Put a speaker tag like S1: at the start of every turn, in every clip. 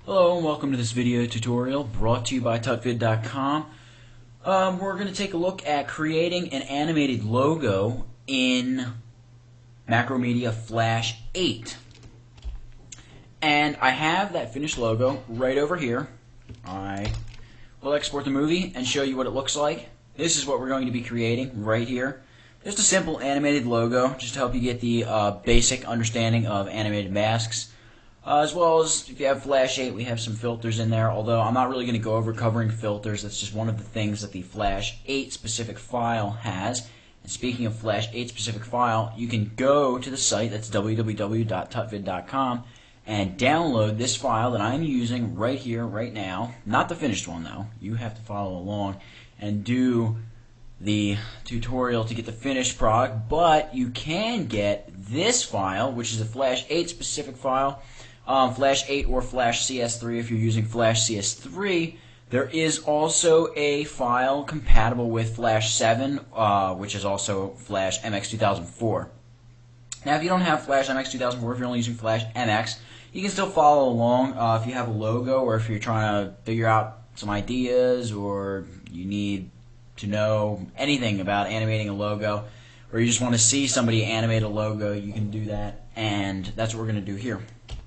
S1: Hello and welcome to this video tutorial brought to you by tutvid.com. We're going to take a look at creating an animated logo in Macromedia Flash 8. And I have that finished logo right over here. I will export the movie and show you what it looks like. This is what we're going to be creating right here. Just a simple animated logo, just to help you get the basic understanding of animated masks. As well as, if you have Flash 8, we have some filters in there, although I'm not really going to go over covering filters. That's just one of the things that the Flash 8 specific file has. And speaking of Flash 8 specific file, you can go to the site, that's www.tutvid.com, and download this file that I'm using right here, right now. Not the finished one, though. You have to follow along and do the tutorial to get the finished product, but you can get this file, which is a Flash 8 specific file. Flash 8 or Flash CS3 if you're using Flash CS3. There is also a file compatible with Flash 7, which is also Flash MX 2004. Now, if you don't have Flash MX 2004, if you're only using Flash MX, you can still follow along if you have a logo or if you're trying to figure out some ideas or you need to know anything about animating a logo or you just want to see somebody animate a logo, you can do that, and that's what we're going to do here.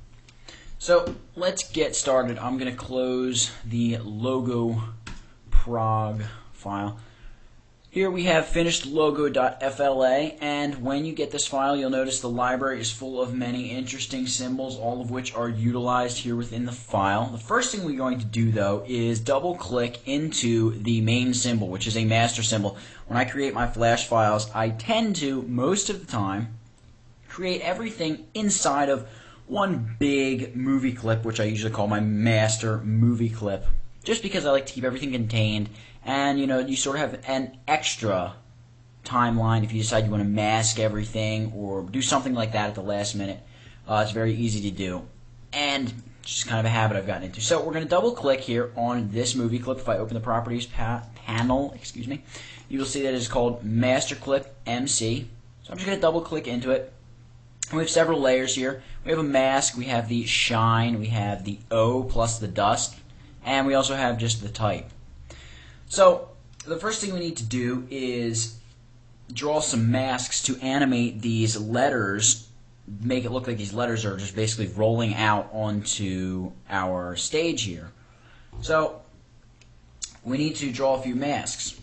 S1: So let's get started. I'm going to close the logo prog file. Here we have finished logo.fla, and when you get this file, you'll notice the library is full of many interesting symbols, all of which are utilized here within the file. The first thing we're going to do, though, is double-click into the main symbol, which is a master symbol. When I create my Flash files, I tend to, most of the time, create everything inside of one big movie clip, which I usually call my master movie clip, just because I like to keep everything contained, and you sort of have an extra timeline if you decide you want to mask everything or do something like that at the last minute. It's very easy to do, and it's just kind of a habit I've gotten into. So we're going to double click here on this movie clip. If I open the properties panel, you will see that it's called Master Clip MC. So I'm just going to double click into it. We have several layers here. We have a mask, we have the shine, we have the O plus the dust, and we also have just the type. So the first thing we need to do is draw some masks to animate these letters, make it look like these letters are just basically rolling out onto our stage here. So we need to draw a few masks.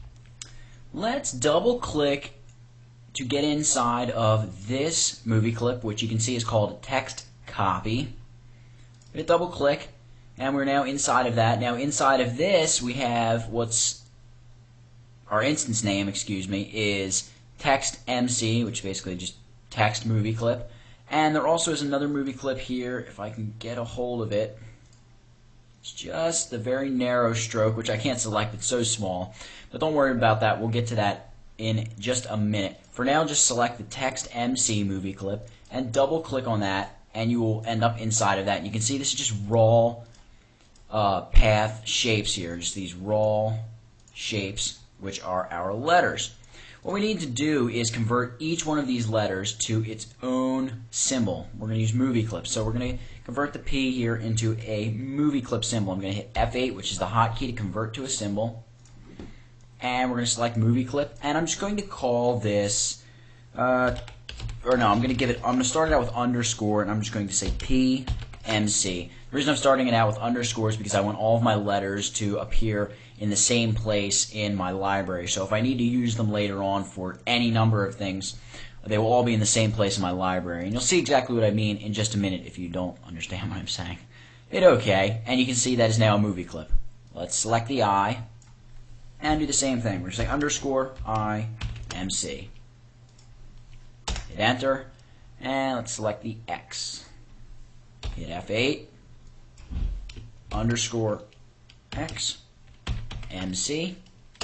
S1: Let's double click to get inside of this movie clip, which you can see is called text copy. We double click, and we're now inside of that. Now inside of this, we have what's our instance name, is text MC, which basically just text movie clip. And there also is another movie clip here, if I can get a hold of it. It's just the very narrow stroke, which I can't select, it's so small. But don't worry about that, we'll get to that in just a minute. For now, just select the text MC movie clip and double click on that, and you will end up inside of that. And you can see this is just raw path shapes here, just these raw shapes, which are our letters. What we need to do is convert each one of these letters to its own symbol. We're going to use movie clips, so we're going to convert the P here into a movie clip symbol. I'm going to hit F8, which is the hotkey to convert to a symbol. And we're going to select movie clip, and I'm just going to call this, I'm going to start it out with underscore, and I'm just going to say PMC. The reason I'm starting it out with underscore is because I want all of my letters to appear in the same place in my library. So if I need to use them later on for any number of things, they will all be in the same place in my library. And you'll see exactly what I mean in just a minute if you don't understand what I'm saying. Hit OK, and you can see that is now a movie clip. Let's select the I and do the same thing. We're going to say underscore IMC. Hit enter, and let's select the X. Hit F8, underscore X, MC,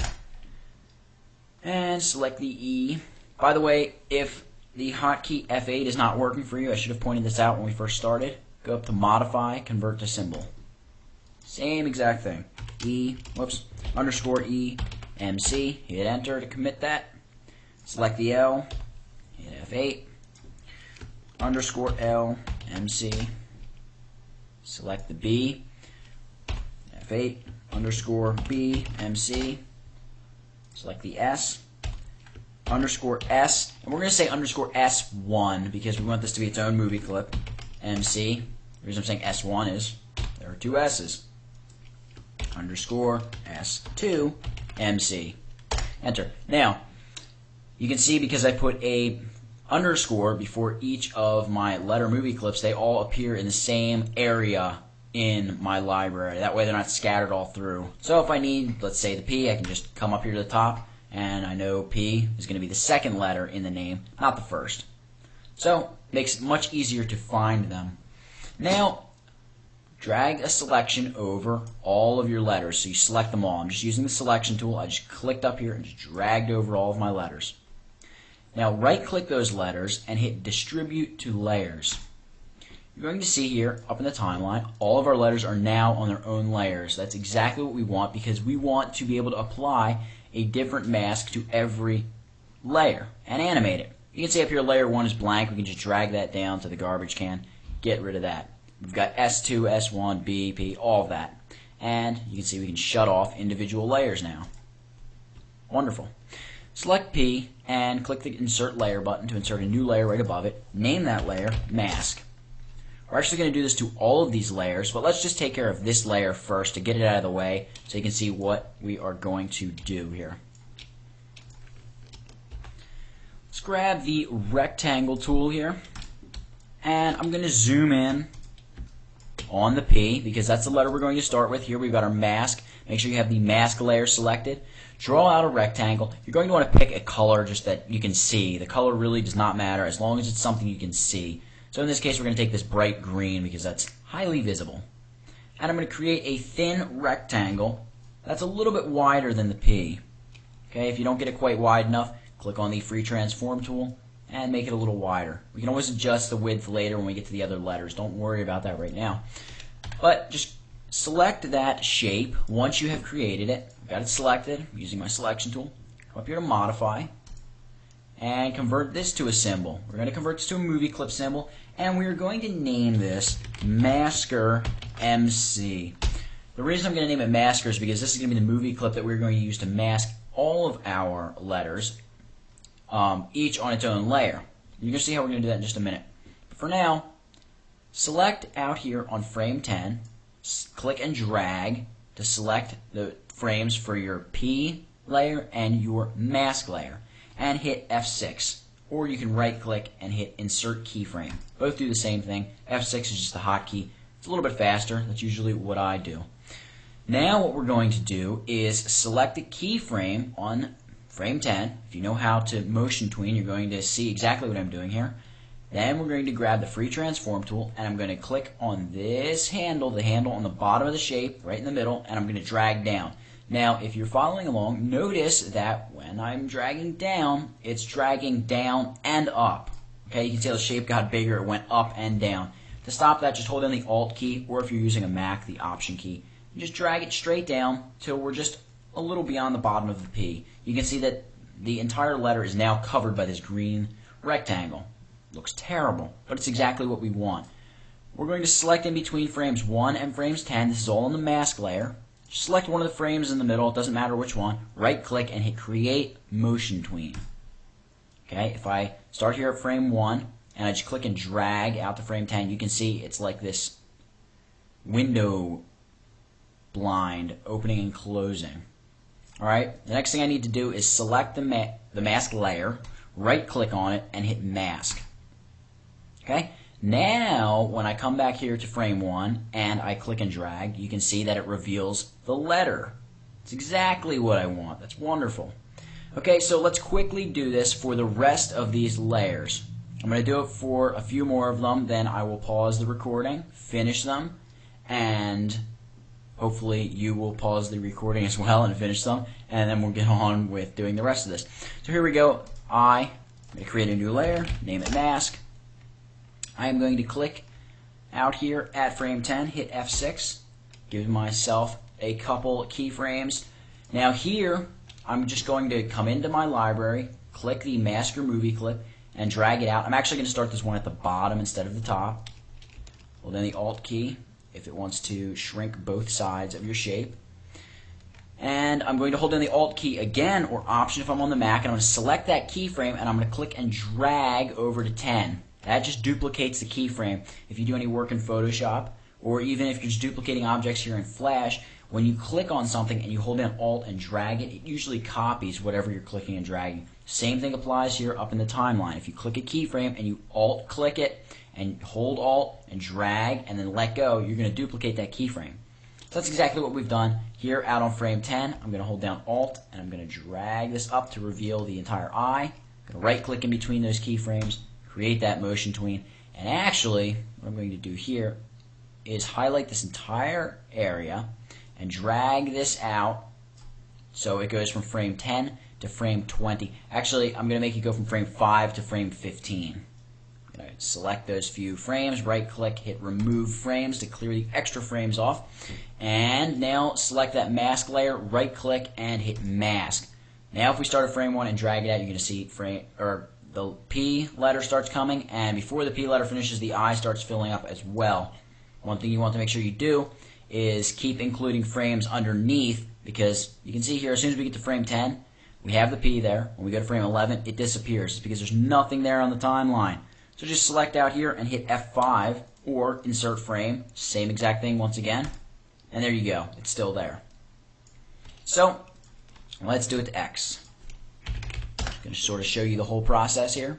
S1: and select the E. By the way, if the hotkey F8 is not working for you, I should have pointed this out when we first started. Go up to Modify, Convert to Symbol. Same exact thing. Underscore E, MC, hit enter to commit that. Select the L, hit F8, underscore L, MC, select the B, F8 underscore B MC, select the S, underscore S, and we're going to say underscore S1 because we want this to be its own movie clip, MC. The reason I'm saying S1 is there are two S's, underscore S2 MC. Enter. Now, you can see because I put a underscore before each of my letter movie clips, they all appear in the same area in my library. That way they're not scattered all through. So if I need, let's say, the P, I can just come up here to the top, and I know P is going to be the second letter in the name, not the first. So it makes it much easier to find them. Now, drag a selection over all of your letters. So you select them all. I'm just using the selection tool. I just clicked up here and just dragged over all of my letters. Now right-click those letters and hit Distribute to Layers. You're going to see here, up in the timeline, all of our letters are now on their own layers. That's exactly what we want because we want to be able to apply a different mask to every layer and animate it. You can see up here layer 1 is blank. We can just drag that down to the garbage can, get rid of that. We've got S2, S1, B, P, all of that. And you can see we can shut off individual layers now. Wonderful. Select P and click the Insert Layer button to insert a new layer right above it. Name that layer Mask. We're actually going to do this to all of these layers, but let's just take care of this layer first to get it out of the way so you can see what we are going to do here. Let's grab the rectangle tool here, and I'm going to zoom in on the P because that's the letter we're going to start with. Here we've got our mask. Make sure you have the mask layer selected. Draw out a rectangle. You're going to want to pick a color just that you can see. The color really does not matter as long as it's something you can see. So in this case we're going to take this bright green because that's highly visible. And I'm going to create a thin rectangle that's a little bit wider than the P. Okay, if you don't get it quite wide enough, click on the Free Transform tool and make it a little wider. We can always adjust the width later when we get to the other letters. Don't worry about that right now. But just select that shape once you have created it. I've got it selected using my selection tool. Come up here to Modify and convert this to a symbol. We're going to convert this to a movie clip symbol, and we're going to name this Masker MC. The reason I'm going to name it Masker is because this is going to be the movie clip that we're going to use to mask all of our letters, each on its own layer. You're going to see how we're going to do that in just a minute. But for now, select out here on frame 10, click and drag to select the frames for your P layer and your mask layer, and hit F6. Or you can right click and hit Insert Keyframe. Both do the same thing. F6 is just the hotkey. It's a little bit faster. That's usually what I do. Now what we're going to do is select a keyframe on frame 10. If you know how to motion tween, you're going to see exactly what I'm doing here. Then we're going to grab the Free Transform tool, and I'm going to click on this handle, the handle on the bottom of the shape, right in the middle, and I'm going to drag down. Now, if you're following along, notice that when I'm dragging down, it's dragging down and up. Okay, you can see how the shape got bigger, it went up and down. To stop that, just hold down the Alt key, or if you're using a Mac, the Option key. And just drag it straight down till we're just a little beyond the bottom of the P. You can see that the entire letter is now covered by this green rectangle. Looks terrible, but it's exactly what we want. We're going to select in between frames 1 and frames 10. This is all in the mask layer. Select one of the frames in the middle, it doesn't matter which one. Right click and hit Create Motion Tween. Okay, if I start here at frame 1 and I just click and drag out to frame 10, you can see it's like this window blind opening and closing. Alright, the next thing I need to do is select the mask layer, right click on it, and hit Mask. Okay, now when I come back here to frame 1 and I click and drag, you can see that it reveals the letter. It's exactly what I want. That's wonderful. Okay, so let's quickly do this for the rest of these layers. I'm going to do it for a few more of them, then I will pause the recording, finish them, and hopefully you will pause the recording as well and finish them, and then we'll get on with doing the rest of this. So here we go. I'm going to create a new layer, name it Mask. I am going to click out here at frame 10, hit F6, give myself a couple keyframes. Now here, I'm just going to come into my library, click the Masker movie clip, and drag it out. I'm actually going to start this one at the bottom instead of the top. Hold down the Alt key, if it wants to shrink both sides of your shape. And I'm going to hold down the Alt key again, or Option if I'm on the Mac, and I'm going to select that keyframe, and I'm going to click and drag over to 10. That just duplicates the keyframe. If you do any work in Photoshop, or even if you're just duplicating objects here in Flash, when you click on something and you hold down Alt and drag it, it usually copies whatever you're clicking and dragging. Same thing applies here up in the timeline. If you click a keyframe and you Alt click it and hold Alt and drag and then let go, you're going to duplicate that keyframe. So that's exactly what we've done here out on frame 10. I'm going to hold down Alt and I'm going to drag this up to reveal the entire eye. I'm going to right click in between those keyframes, create that motion tween, and actually what I'm going to do here is highlight this entire area and drag this out so it goes from frame 10 to frame 20. Actually, I'm going to make it go from frame 5 to frame 15. Select those few frames, right click, hit remove frames to clear the extra frames off, and now select that mask layer, right click and hit mask. Now if we start at frame 1 and drag it out, you're going to see the P letter starts coming, and before the P letter finishes, the I starts filling up as well. One thing you want to make sure you do is keep including frames underneath, because you can see here as soon as we get to frame 10, we have the P there. When we go to frame 11, it disappears. It's because there's nothing there on the timeline. So just select out here and hit F5 or insert frame. Same exact thing once again. And there you go. It's still there. So let's do it to X. I'm going to sort of show you the whole process here.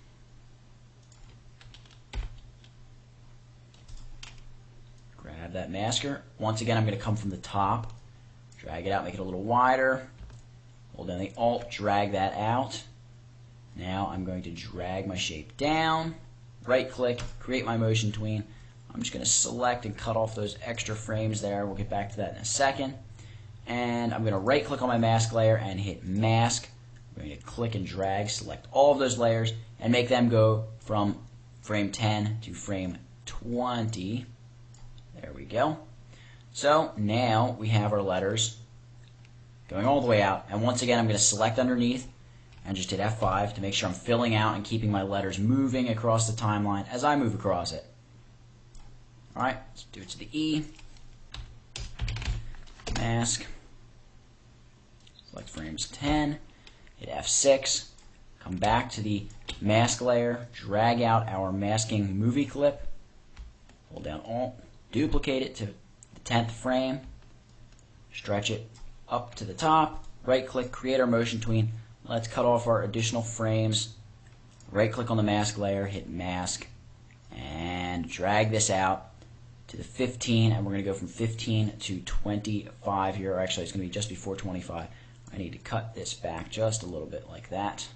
S1: Grab that masker. Once again, I'm going to come from the top. Drag it out, make it a little wider. Hold down the Alt, drag that out. Now I'm going to drag my shape down, right click, create my motion tween. I'm just going to select and cut off those extra frames there. We'll get back to that in a second. And I'm going to right click on my mask layer and hit mask. I'm going to click and drag, select all of those layers and make them go from frame 10 to frame 20. There we go. So now we have our letters going all the way out. And once again, I'm going to select underneath and just hit F5 to make sure I'm filling out and keeping my letters moving across the timeline as I move across it. Alright, let's do it to the E. Mask. Select frames 10. Hit F6. Come back to the mask layer. Drag out our masking movie clip. Hold down Alt. Duplicate it to the 10th frame. Stretch it up to the top. Right click, create our motion tween. Let's cut off our additional frames. Right click on the mask layer, hit mask, and drag this out to the 15, and we're going to go from 15 to 25 here. Actually, it's going to be just before 25. I need to cut this back just a little bit like that.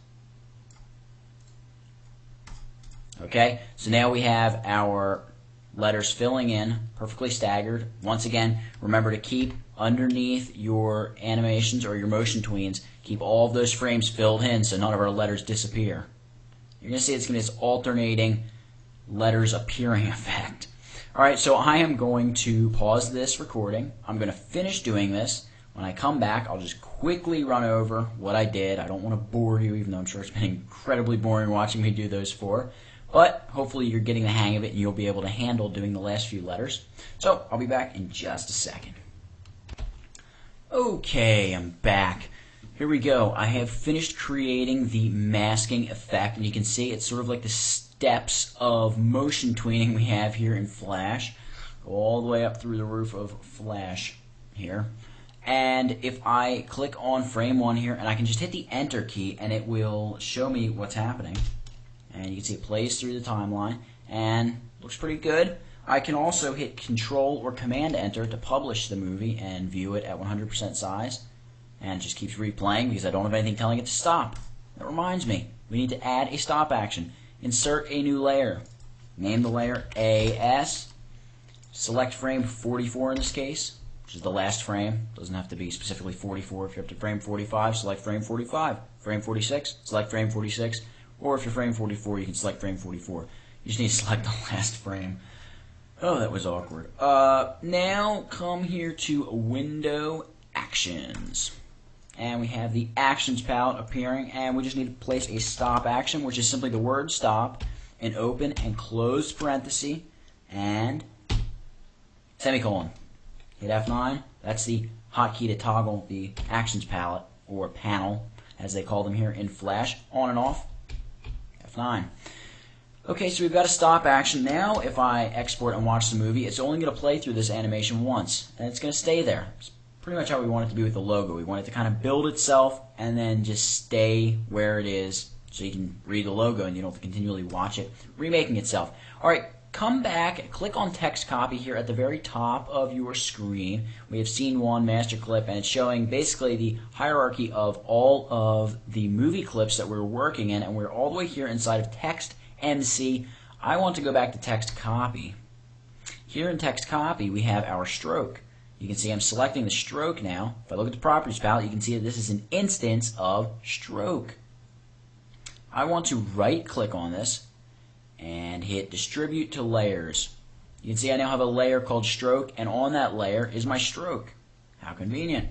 S1: Okay, so now we have our letters filling in, perfectly staggered. Once again, remember to keep underneath your animations or your motion tweens, keep all of those frames filled in so none of our letters disappear. You're going to see it's going to be this alternating letters appearing effect. Alright, so I am going to pause this recording. I'm going to finish doing this. When I come back, I'll just quickly run over what I did. I don't want to bore you, even though I'm sure it's been incredibly boring watching me do those four. But hopefully you're getting the hang of it and you'll be able to handle doing the last few letters. So I'll be back in just a second. Okay, I'm back. Here we go. I have finished creating the masking effect, and you can see it's sort of like the steps of motion tweening we have here in Flash. Go all the way up through the roof of Flash here. And if I click on frame 1 here, and I can just hit the Enter key, and it will show me what's happening. And you can see it plays through the timeline, and looks pretty good. I can also hit Control or Command Enter to publish the movie and view it at 100% size. And it just keeps replaying because I don't have anything telling it to stop. That reminds me, we need to add a stop action. Insert a new layer. Name the layer AS. Select frame 44 in this case, which is the last frame. Doesn't have to be specifically 44. If you're up to frame 45, select frame 45. Frame 46, select frame 46. Or if you're frame 44, you can select frame 44. You just need to select the last frame. Oh, that was awkward. Now come here to Window Actions. And we have the Actions palette appearing, and we just need to place a stop action, which is simply the word stop, an open and closed parenthesis, and semicolon. Hit F9. That's the hotkey to toggle the actions palette, or panel, as they call them here in Flash, on and off. F9. Okay, so we've got a stop action. Now, if I export and watch the movie, it's only going to play through this animation once, and it's going to stay there. It's pretty much how we want it to be with the logo. We want it to kind of build itself and then just stay where it is so you can read the logo and you don't have to continually watch it remaking itself. Alright, come back, click on text copy here at the very top of your screen. We have scene 1 master clip, and it's showing basically the hierarchy of all of the movie clips that we're working in, and we're all the way here inside of text MC. I want to go back to text copy. Here in text copy we have our stroke. You can see I'm selecting the stroke now. If I look at the properties palette, you can see that this is an instance of stroke. I want to right click on this and hit distribute to layers. You can see I now have a layer called stroke, and on that layer is my stroke. How convenient.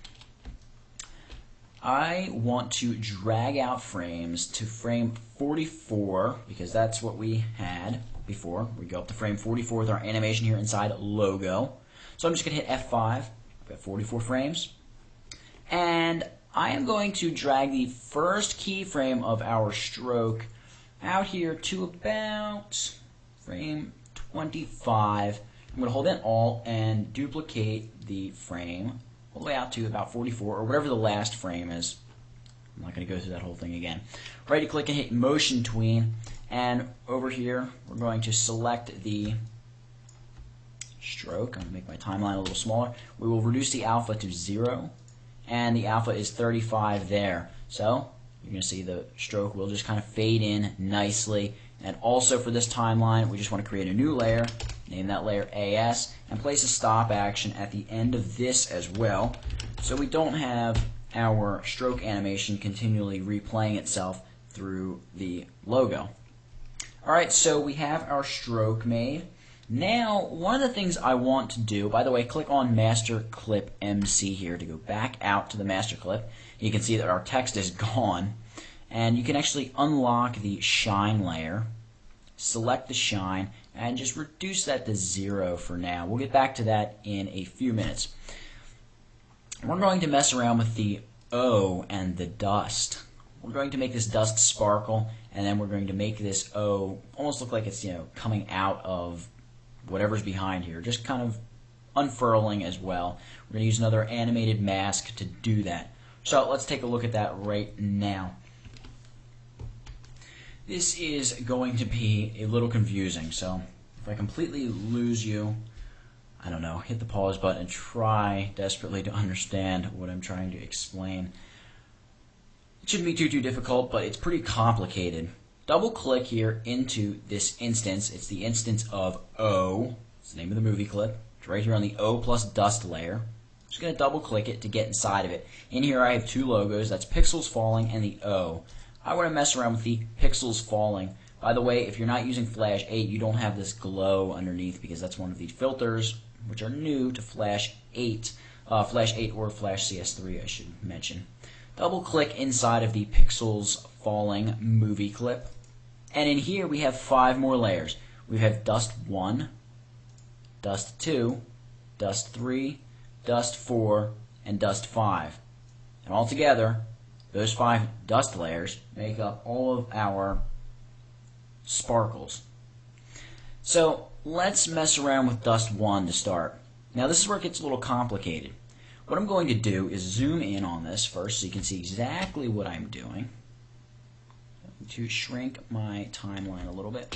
S1: I want to drag out frames to frame 44 because that's what we had before. We go up to frame 44 with our animation here inside logo. So I'm just going to hit F5. I've got 44 frames. And I am going to drag the first keyframe of our stroke out here to about frame 25. I'm going to hold in Alt and duplicate the frame all the way out to about 44, or whatever the last frame is. I'm not going to go through that whole thing again. Right click and hit Motion Tween, and over here we're going to select the stroke. I'm going to make my timeline a little smaller. We will reduce the alpha to 0, and the alpha is 35 there. So you're going to see the stroke will just kind of fade in nicely. And also for this timeline, we just want to create a new layer, name that layer AS, and place a stop action at the end of this as well, so we don't have our stroke animation continually replaying itself through the logo. Alright, so we have our stroke made. Now, one of the things I want to do, by the way, click on Master Clip MC here to go back out to the master clip. You can see that our text is gone, and you can actually unlock the shine layer, select the shine, and just reduce that to 0 for now. We'll get back to that in a few minutes. We're going to mess around with the O and the dust. We're going to make this dust sparkle, and then we're going to make this O almost look like it's, coming out of whatever's behind here, just kind of unfurling as well. We're going to use another animated mask to do that. So let's take a look at that right now. This is going to be a little confusing, so if I completely lose you, I don't know, hit the pause button and try desperately to understand what I'm trying to explain. It shouldn't be too difficult, but it's pretty complicated. Double click here into this instance. It's the instance of O. It's the name of the movie clip. It's right here on the O plus dust layer. I'm just going to double click it to get inside of it. In here I have two logos. That's Pixels Falling and the O. I want to mess around with the Pixels Falling. By the way, if you're not using Flash 8, you don't have this glow underneath because that's one of the filters which are new to Flash 8. Flash 8 or Flash CS3, I should mention. Double click inside of the Pixels Falling movie clip. And in here we have 5 more layers. We have Dust 1, Dust 2, Dust 3, Dust 4, and Dust 5. And all together, those 5 dust layers make up all of our sparkles. So let's mess around with Dust 1 to start. Now this is where it gets a little complicated. What I'm going to do is zoom in on this first so you can see exactly what I'm doing. I'm going to shrink my timeline a little bit.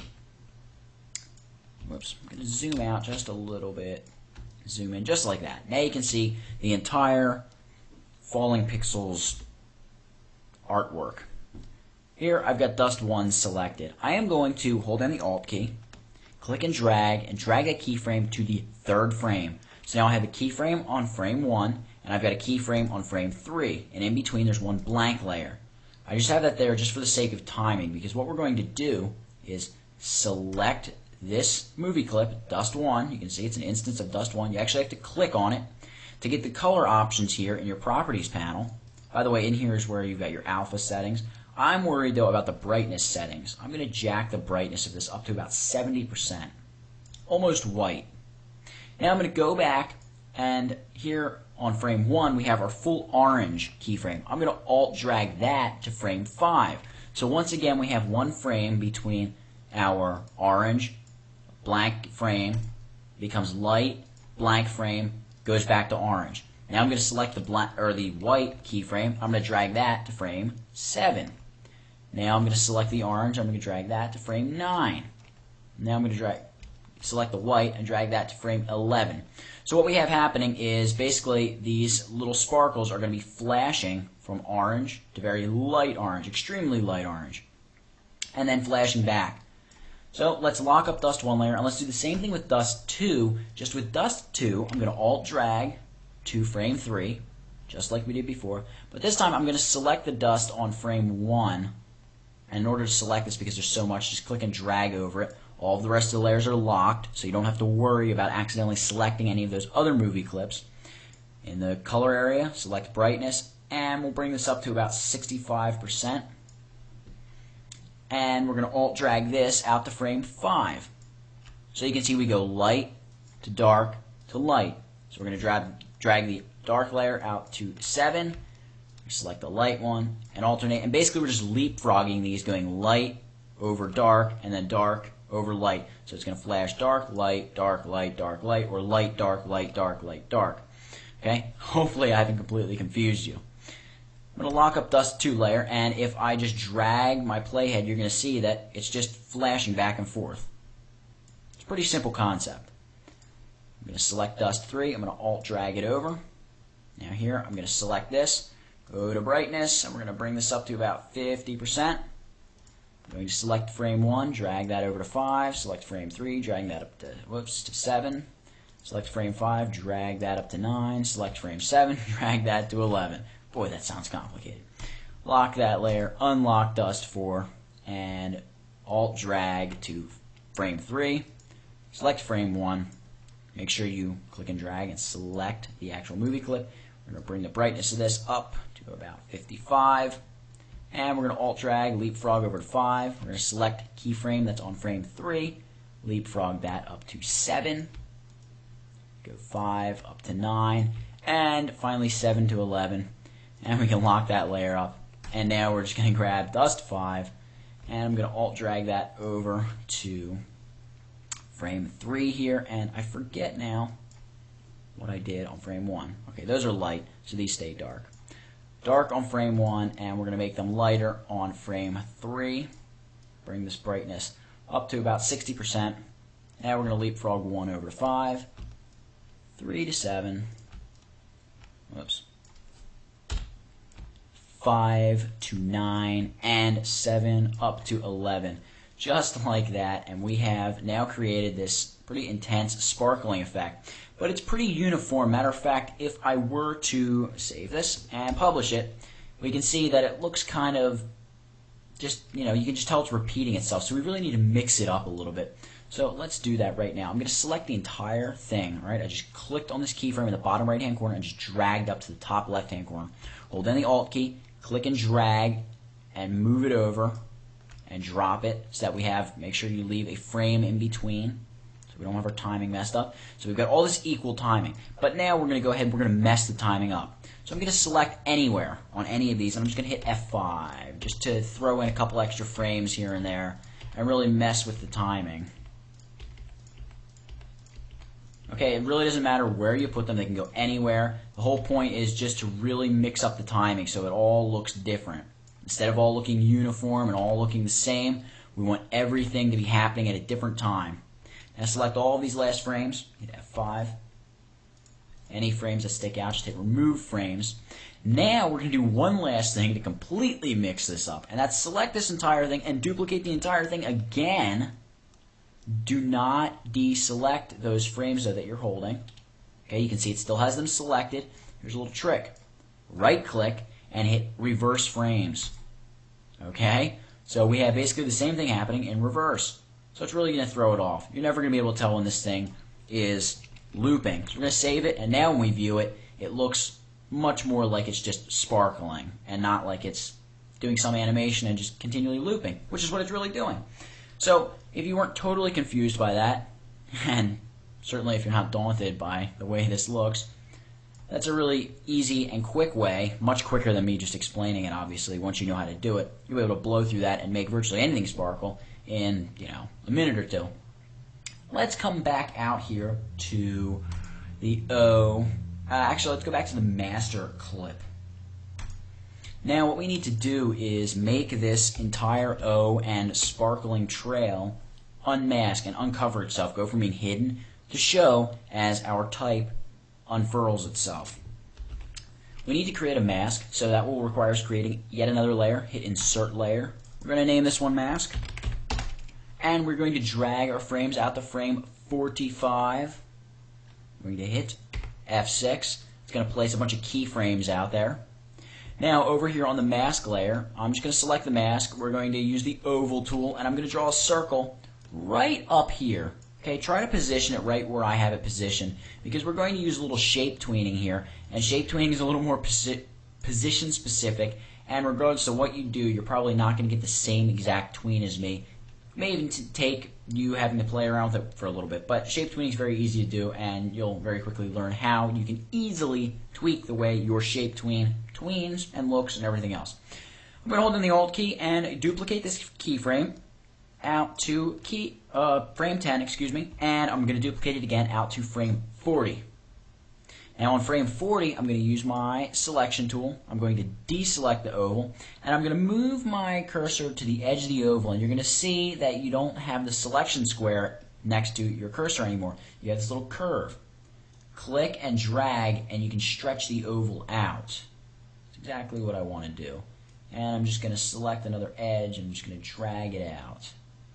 S1: Whoops, I'm going to zoom out just a little bit. Zoom in just like that. Now you can see the entire Falling Pixels artwork. Here I've got Dust 1 selected. I am going to hold down the Alt key, click and drag a keyframe to the 3rd frame. So now I have a keyframe on frame 1, and I've got a keyframe on frame 3, and in between there's one blank layer. I just have that there just for the sake of timing, because what we're going to do is select this movie clip, Dust 1. You can see it's an instance of Dust 1. You actually have to click on it to get the color options here in your properties panel. By the way, in here is where you've got your alpha settings. I'm worried though about the brightness settings. I'm going to jack the brightness of this up to about 70%. Almost white. Now I'm going to go back, and here on frame 1 we have our full orange keyframe. I'm going to alt drag that to frame 5. So once again we have one frame between our orange, blank frame, becomes light, blank frame, goes back to orange. Now I'm going to select the white keyframe. I'm going to drag that to frame 7. Now I'm going to select the orange. I'm going to drag that to frame 9. Now I'm going to select the white and drag that to frame 11. So what we have happening is basically these little sparkles are going to be flashing from orange to very light orange, extremely light orange, and then flashing back. So let's lock up dust 1 layer, and let's do the same thing with dust 2. Just with dust 2, I'm going to alt drag to frame 3, just like we did before. But this time I'm going to select the dust on frame 1. And in order to select this, because there's so much, just click and drag over it. All of the rest of the layers are locked, so you don't have to worry about accidentally selecting any of those other movie clips. In the color area, select brightness, and we'll bring this up to about 65%. And we're going to alt drag this out to frame 5. So you can see we go light to dark to light. So we're going to drag the dark layer out to 7. Select the light one and alternate, and basically we're just leapfrogging these, going light over dark and then dark over light. So it's going to flash dark, light, dark, light, dark, light, or light, dark, light, dark, light, dark. Okay? Hopefully I haven't completely confused you. I'm going to lock up dust 2 layer, and if I just drag my playhead, you're going to see that it's just flashing back and forth. It's a pretty simple concept. I'm going to select dust 3. I'm going to alt drag it over. Now here I'm going to select this. Go to brightness, and we're going to bring this up to about 50%. I'm going to select frame 1, drag that over to 5, select frame 3, drag that up to 7, select frame 5, drag that up to 9, select frame 7, drag that to 11. Boy, that sounds complicated. Lock that layer, unlock dust 4, and alt drag to frame 3, select frame 1, make sure you click and drag and select the actual movie clip. We're going to bring the brightness of this up to about 55, and we're going to alt drag, leapfrog over to 5. We're going to select keyframe that's on frame 3, leapfrog that up to 7, go 5 up to 9, and finally 7 to 11, and we can lock that layer up. And now we're just going to grab dust 5, and I'm going to alt drag that over to frame 3 here, and I forget now what I did on frame 1. Okay, those are light, so these stay dark. Dark on frame 1, and we're going to make them lighter on frame 3. Bring this brightness up to about 60%. Now we're going to leapfrog 1 over to 5, 3 to 7, whoops, 5 to 9, and 7 up to 11. Just like that, and we have now created this pretty intense sparkling effect. But it's pretty uniform. Matter of fact, if I were to save this and publish it, we can see that it looks kind of just, you can just tell it's repeating itself. So we really need to mix it up a little bit. So let's do that right now. I'm going to select the entire thing. Right? I just clicked on this keyframe in the bottom right-hand corner and just dragged up to the top left-hand corner. Hold down the Alt key, click and drag, and move it over and drop it so that we have, make sure you leave a frame in between so we don't have our timing messed up. So we've got all this equal timing. But now we're going to go ahead and we're going to mess the timing up. So I'm going to select anywhere on any of these, and I'm just going to hit F5 just to throw in a couple extra frames here and there and really mess with the timing. Okay, it really doesn't matter where you put them. They can go anywhere. The whole point is just to really mix up the timing so it all looks different. Instead of all looking uniform and all looking the same, we want everything to be happening at a different time. Now select all of these last frames, hit F5. Any frames that stick out, just hit remove frames. Now we're going to do one last thing to completely mix this up, and that's select this entire thing and duplicate the entire thing again. Do not deselect those frames though that you're holding. Okay, you can see it still has them selected. Here's a little trick. Right click and hit reverse frames. Okay, so we have basically the same thing happening in reverse. So it's really going to throw it off. You're never going to be able to tell when this thing is looping. So we're going to save it, and now when we view it, it looks much more like it's just sparkling and not like it's doing some animation and just continually looping, which is what it's really doing. So if you weren't totally confused by that, and certainly if you're not daunted by the way this looks. That's a really easy and quick way, much quicker than me just explaining it, obviously. Once you know how to do it, you'll be able to blow through that and make virtually anything sparkle in, a minute or two. Let's come back out here to the O. Actually, let's go back to the master clip. Now, what we need to do is make this entire O and sparkling trail unmask and uncover itself, go from being hidden to show as our type unfurls itself. We need to create a mask, so that will require us creating yet another layer. Hit Insert Layer. We're going to name this one Mask. And we're going to drag our frames out to frame 45. We're going to hit F6. It's going to place a bunch of keyframes out there. Now, over here on the mask layer, I'm just going to select the mask. We're going to use the oval tool, and I'm going to draw a circle right up here. Okay, try to position it right where I have it positioned, because we're going to use a little shape tweening here, and shape tweening is a little more position specific, and regardless of what you do, you're probably not going to get the same exact tween as me. It may even take you having to play around with it for a little bit, but shape tweening is very easy to do, and you'll very quickly learn how you can easily tweak the way your shape tweens and looks and everything else. I'm going to hold in the Alt key and duplicate this keyframe out to frame 10, and I'm going to duplicate it again out to frame 40. Now on frame 40, I'm going to use my selection tool. I'm going to deselect the oval, and I'm going to move my cursor to the edge of the oval, and you're going to see that you don't have the selection square next to your cursor anymore. You have this little curve. Click and drag, and you can stretch the oval out. That's exactly what I want to do. And I'm just going to select another edge, and I'm just going to drag it out.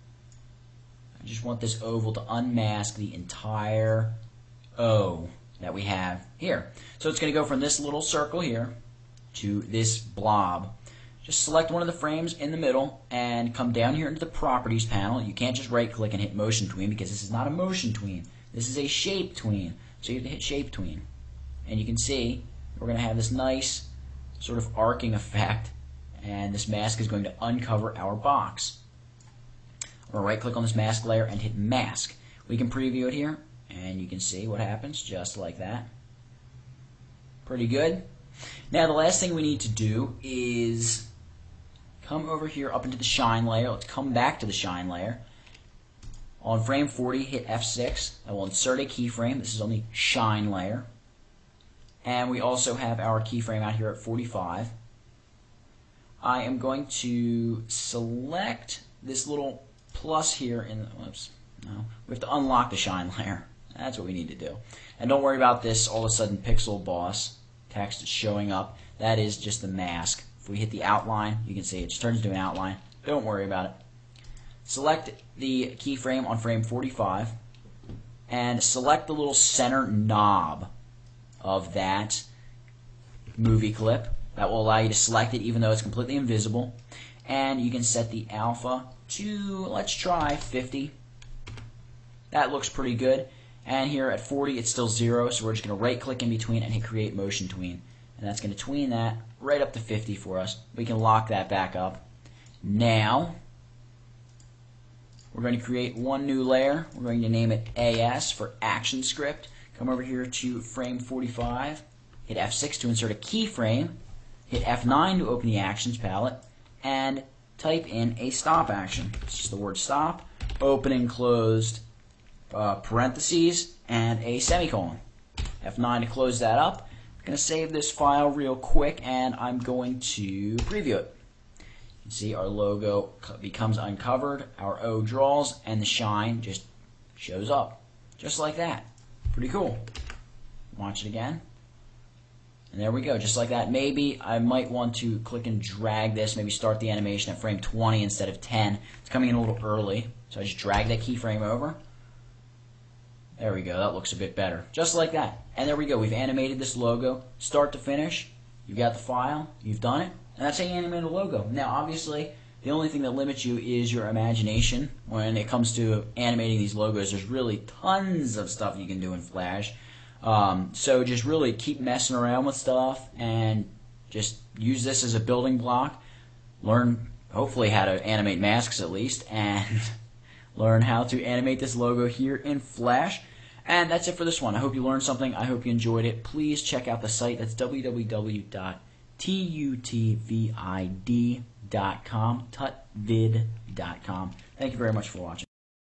S1: I just want this oval to unmask the entire O that we have here. So it's going to go from this little circle here to this blob. Just select one of the frames in the middle and come down here into the Properties panel. You can't just right click and hit Motion Tween, because this is not a motion tween. This is a shape tween. So you have to hit Shape Tween. And you can see we're going to have this nice sort of arcing effect, and this mask is going to uncover our box. I'm going to right click on this mask layer and hit Mask. We can preview it here, and you can see what happens just like that. Pretty good. Now the last thing we need to do is come over here up into the shine layer. Let's come back to the shine layer. On frame 40, hit F6. I will insert a keyframe. This is on the shine layer. And we also have our keyframe out here at 45. I am going to select this little plus here in the, we have to unlock the shine layer. That's what we need to do. And don't worry about this all of a sudden Pixel Boss text showing up. That is just the mask. If we hit the outline, you can see it just turns into an outline. Don't worry about it. Select the keyframe on frame 45 and select the little center knob of that movie clip. That will allow you to select it even though it's completely invisible. And you can set the alpha to, let's try 50. That looks pretty good. And here at 40, it's still 0, so we're just going to right click in between and hit Create Motion Tween. And that's going to tween that right up to 50 for us. We can lock that back up. Now, we're going to create one new layer. We're going to name it AS for Action Script. Come over here to frame 45. Hit F6 to insert a keyframe. Hit F9 to open the Actions palette. And type in a stop action. It's just the word stop, open and closed parentheses, and a semicolon. F9 to close that up. I'm going to save this file real quick, and I'm going to preview it. You can see our logo becomes uncovered, our O draws, and the shine just shows up. Just like that. Pretty cool. Watch it again. And there we go, just like that. Maybe I might want to click and drag this, maybe start the animation at frame 20 instead of 10. It's coming in a little early, so I just drag that keyframe over. There we go, that looks a bit better. Just like that. And there we go, we've animated this logo, start to finish. You've got the file, you've done it, and that's how you animate a logo. Now, obviously, the only thing that limits you is your imagination. When it comes to animating these logos, there's really tons of stuff you can do in Flash. So just really keep messing around with stuff and just use this as a building block. Learn, hopefully, how to animate masks at least, and learn how to animate this logo here in Flash. And that's it for this one. I hope you learned something. I hope you enjoyed it. Please check out the site. That's www.tutvid.com, tutvid.com. Thank you very much for watching.